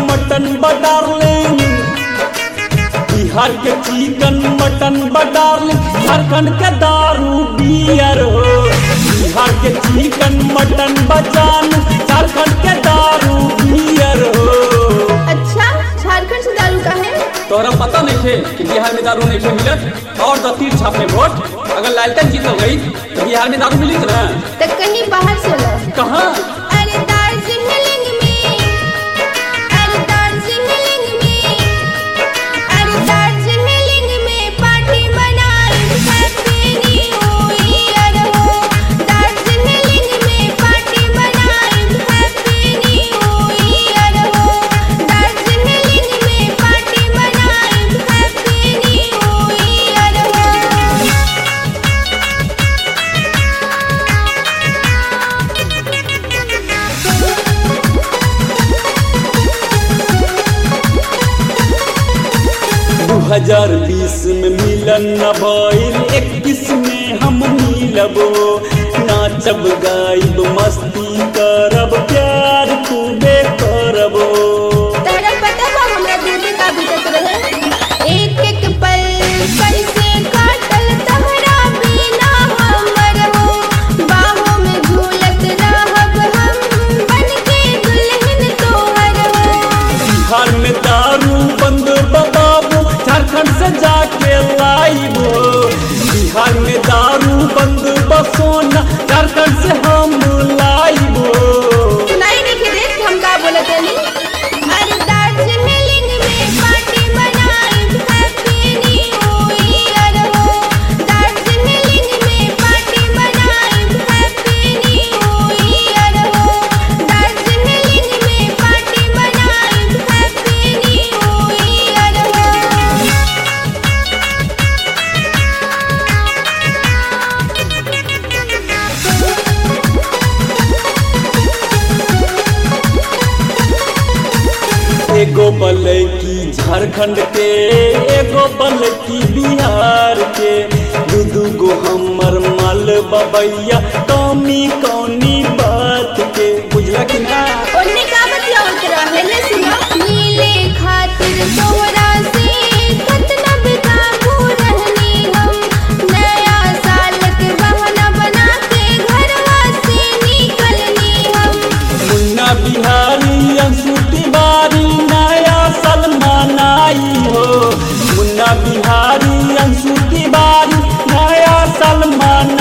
Mutton darling, Bihar के चिकन mutton darling, Jharkhand के दारू बियर हो। बिहार के चिकन मटन जान, झारखंड के दारू बियर हो। अच्छा, झारखंड से दारू का है? तोहरा पता नहीं थे कि बिहार में दारू नहीं थे मिलत? और तो तीर छापे वोट, अगर लालटेन जीत हो गई तो बिहार में दारू मिली ना? तो कहीं बाहर से ला। कहाँ? अरे दार्जिलिंग में, अरे दार्जिलिंग में, अरे दार्जिलिंग में पार्टी मनाई हैप्पी न्यू ईयर हो। दार्जिलिंग में पार्टी मनाई हैप्पी न्यू ईयर हो। दार्जिलिंग में पार्टी मनाई हैप्पी न्यू ईयर हो। दू 2020 में मिलन न भइल, 21 में हम मिलबो। नाचब गाइब मस्ती करब, प्यार खूबे करबो। तोहरा पता बा हमरा दिल में का बीतत रहे? एक एक पल कैसे काटल तोहरा बिना हमर हो। बाहों में झूलत रहब हम बनके दुल्हन तोहर हो। बिहार में दारू बंद बाबू, झारखंड से जाके लाइबो। बिहार में दारू बंद बसोना, झारखंड से हम लाइबो। सुनाई नहीं के देख हम का बोलत हनी? अरे दार्जिलिंग में पार्टी मनाई हैप्पी न्यू ईयर हो। दार्जिलिंग में पार्टी मनाई हैप्पी न्यू ईयर हो। दार्जिलिंग में पार्टी मनाई हैप्पी न्यू ईयर हो। एगो बलैकी झारखंड के, एगो बलैकी बिहार के। दू गो हमर माल बबैया, कमी कौनी बात के। बुझला कि ना? ओन्ने का बतियावत रहे ने सुनो। नीले खातिर तोहरा से कितना बेकाबू रहनी हम। नया साल के बहाना बना के घरवा से निकलनी हम। मुन्ना बिहारी अंशु तिवारी नया सलमान आई हो। मुन्ना बिहारी अंशु तिवारी नया सलमान